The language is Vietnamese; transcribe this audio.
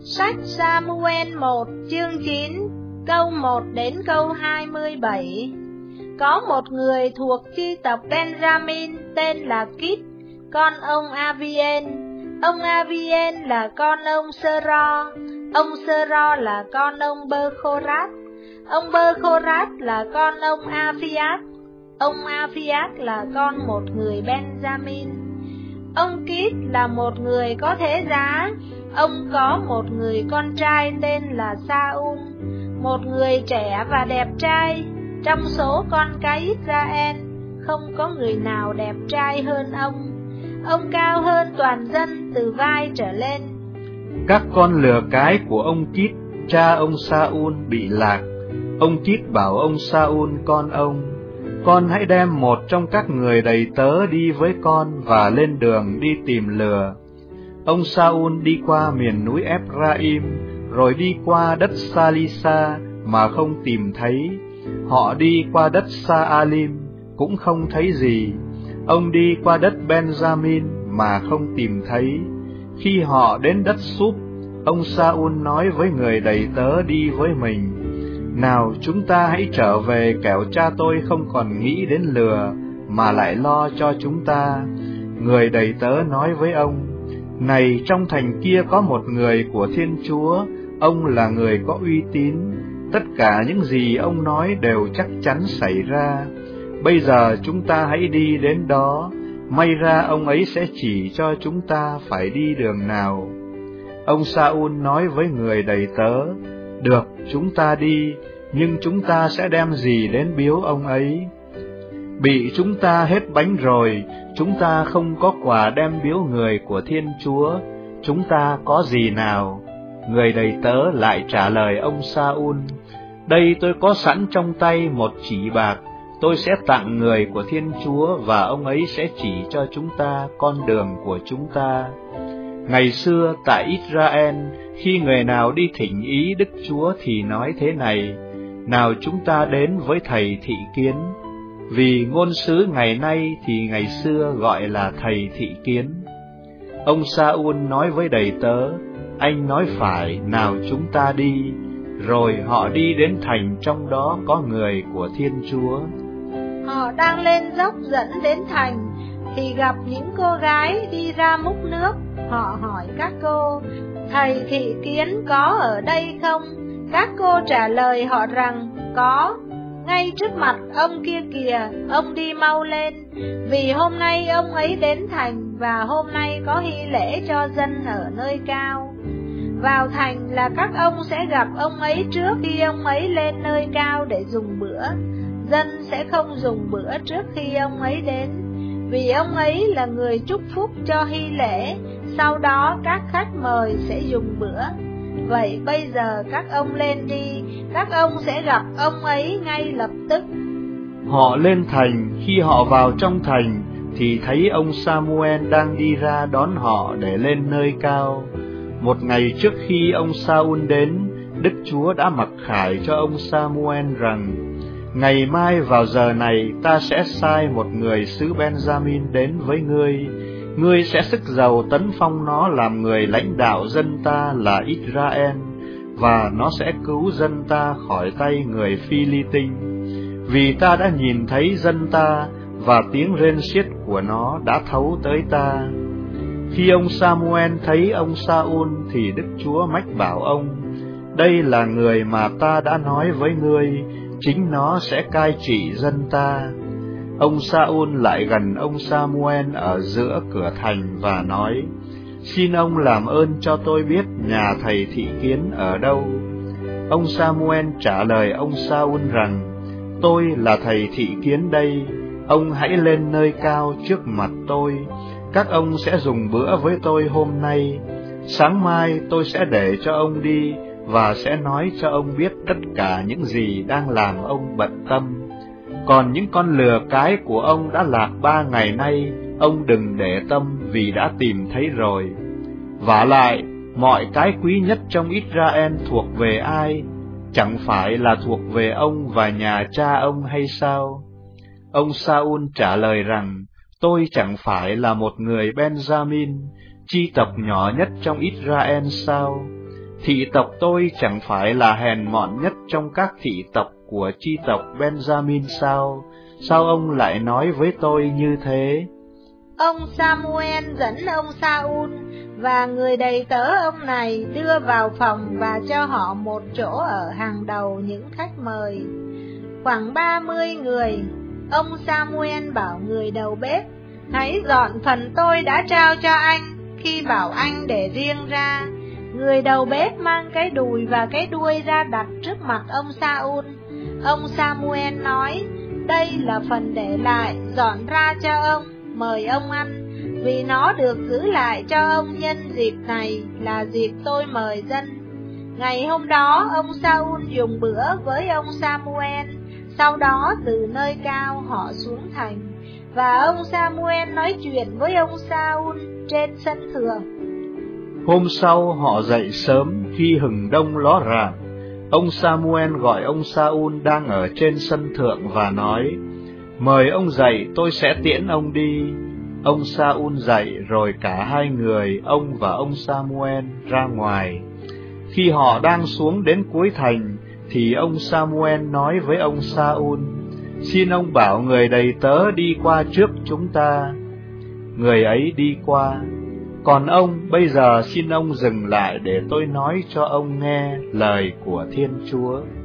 Sách Sa-mu-el 1 chương 9 câu 1 đến câu 27. Có một người thuộc chi tộc Benjamin tên là Kít, con ông Avien. Ông Avien là con ông Sơ-ro. Ông Sơ-ro là con ông Bơ-khô-rát. Ông Bơ-khô-rát là con ông A-phi-át. Ông A-phi-át là con một người Benjamin. Ông Kít là một người có thế giá. Ông có một người con trai tên là Sa-un, một người trẻ và đẹp trai. Trong số con cái Israel, không có người nào đẹp trai hơn ông. Ông cao hơn toàn dân từ vai trở lên. Các con lừa cái của ông Kít, cha ông Sa-un bị lạc. Ông Kít bảo ông Sa-un con ông: con hãy đem một trong các người đầy tớ đi với con và lên đường đi tìm lừa. Ông Sa-un đi qua miền núi Ephraim, rồi đi qua đất Sa-li-sa mà không tìm thấy. Họ đi qua đất Sa-alim cũng không thấy gì. Ông đi qua đất Benjamin mà không tìm thấy. Khi họ đến đất Súp, ông Sa-un nói với người đầy tớ đi với mình: nào, chúng ta hãy trở về, kẻo cha tôi không còn nghĩ đến lừa mà lại lo cho chúng ta. Người đầy tớ nói với ông: này, trong thành kia có một người của Thiên Chúa, ông là người có uy tín, tất cả những gì ông nói đều chắc chắn xảy ra. Bây giờ chúng ta hãy đi đến đó, may ra ông ấy sẽ chỉ cho chúng ta phải đi đường nào. Ông Sa-un nói với người đầy tớ: được, chúng ta đi, nhưng chúng ta sẽ đem gì đến biếu ông ấy? Bị chúng ta hết bánh rồi, chúng ta không có quà đem biếu người của Thiên Chúa, chúng ta có gì nào? Người đầy tớ lại trả lời ông Sa-un: đây, tôi có sẵn trong tay một chỉ bạc, tôi sẽ tặng người của Thiên Chúa và ông ấy sẽ chỉ cho chúng ta con đường của chúng ta. Ngày xưa tại Israel, khi người nào đi thỉnh ý Đức Chúa thì nói thế này: nào, chúng ta đến với thầy thị kiến. Vì ngôn sứ ngày nay thì ngày xưa gọi là thầy thị kiến. Ông Sa-un nói với đầy tớ: anh nói phải, nào chúng ta đi. Rồi họ đi đến thành, trong đó có người của Thiên Chúa. Họ đang lên dốc dẫn đến thành thì gặp những cô gái đi ra múc nước. Họ hỏi các cô: thầy thị kiến có ở đây không? Các cô trả lời họ rằng: có, ngay trước mặt ông kia kìa, ông đi mau lên. Vì hôm nay ông ấy đến thành, và hôm nay có hy lễ cho dân ở nơi cao. Vào thành là các ông sẽ gặp ông ấy trước khi ông ấy lên nơi cao để dùng bữa. Dân sẽ không dùng bữa trước khi ông ấy đến, vì ông ấy là người chúc phúc cho hy lễ. Sau đó các khách mời sẽ dùng bữa. Vậy bây giờ các ông lên đi, các ông sẽ gặp ông ấy ngay lập tức. Họ lên thành, khi họ vào trong thành thì thấy ông Sa-mu-el đang đi ra đón họ để lên nơi cao. Một ngày trước khi ông Sa-un đến, Đức Chúa đã mặc khải cho ông Sa-mu-el rằng: ngày mai vào giờ này ta sẽ sai một người xứ Benjamin đến với ngươi. Ngươi sẽ sức giàu tấn phong nó làm người lãnh đạo dân ta là Israel, và nó sẽ cứu dân ta khỏi tay người Phi-li-tinh. Vì ta đã nhìn thấy dân ta, và tiếng rên xiết của nó đã thấu tới ta. Khi ông Sa-mu-el thấy ông Sa-un thì Đức Chúa mách bảo ông: đây là người mà ta đã nói với ngươi, chính nó sẽ cai trị dân ta. Ông Sa-un lại gần ông Sa-mu-el ở giữa cửa thành và nói: xin ông làm ơn cho tôi biết nhà thầy thị kiến ở đâu. Ông Sa-mu-el trả lời ông Sa-un rằng: tôi là thầy thị kiến đây, ông hãy lên nơi cao trước mặt tôi. Các ông sẽ dùng bữa với tôi hôm nay. Sáng mai tôi sẽ để cho ông đi và sẽ nói cho ông biết tất cả những gì đang làm ông bận tâm. Còn những con lừa cái của ông đã lạc 3 ngày nay, ông đừng để tâm, vì đã tìm thấy rồi. Vả lại, mọi cái quý nhất trong Israel thuộc về ai? Chẳng phải là thuộc về ông và nhà cha ông hay sao? Ông Sa-un trả lời rằng: tôi chẳng phải là một người Benjamin, chi tộc nhỏ nhất trong Israel sao? Thị tộc tôi chẳng phải là hèn mọn nhất trong các thị tộc của chi tộc Benjamin sao? Sao ông lại nói với tôi như thế? Ông Samuel dẫn ông Sa-un và người đầy tớ ông này đưa vào phòng và cho họ một chỗ ở hàng đầu những khách mời. Khoảng 30 người. Ông Samuel bảo người đầu bếp, hãy dọn phần tôi đã trao cho anh, khi bảo anh để riêng ra. Người đầu bếp mang cái đùi và cái đuôi ra đặt trước mặt ông Sa-un. Ông Samuel nói, đây là phần để lại, dọn ra cho ông, mời ông ăn, vì nó được giữ lại cho ông nhân dịp này là dịp tôi mời dân. Ngày hôm đó, ông Sa-un dùng bữa với ông Samuel, sau đó từ nơi cao họ xuống thành, và ông Samuel nói chuyện với ông Sa-un trên sân thượng. Hôm sau họ dậy sớm khi hừng đông ló rạng. Ông Samuel gọi ông Sa-un đang ở trên sân thượng và nói, mời ông dậy, tôi sẽ tiễn ông đi. Ông Sa-un dậy rồi cả hai người, ông và ông Samuel, ra ngoài. Khi họ đang xuống đến cuối thành, thì ông Samuel nói với ông Sa-un, xin ông bảo người đầy tớ đi qua trước chúng ta. Người ấy đi qua. Còn ông, bây giờ xin ông dừng lại để tôi nói cho ông nghe lời của Thiên Chúa.